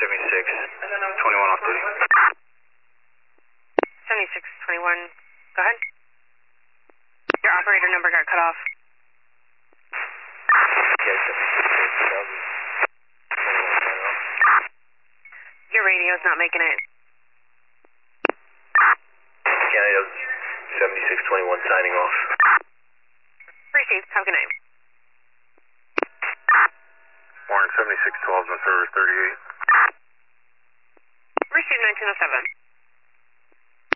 7621 off duty. 7621, go ahead. Your operator number got cut off. Yeah, 7621. Your radio's not making it. Canada 7621 signing off. Received. Have a good night. Warren 7612 on server 38. Received 1907.